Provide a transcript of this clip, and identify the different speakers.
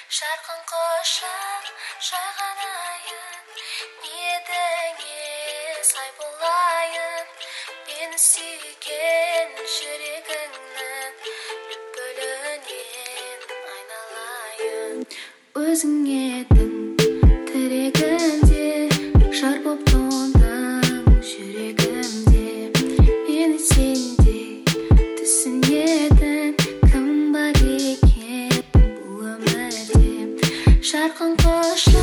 Speaker 1: Жарқын құшақ жайғанайын, ниетіңе сай болайын. Мені сүйген жүрегіңнің бүлінен айналайын. Өзің едің тірегімде, жар боп тоңдың жүрегімде. Мені сендей түсінетін кім бар екен бұл өмірде. Жарқын құшақ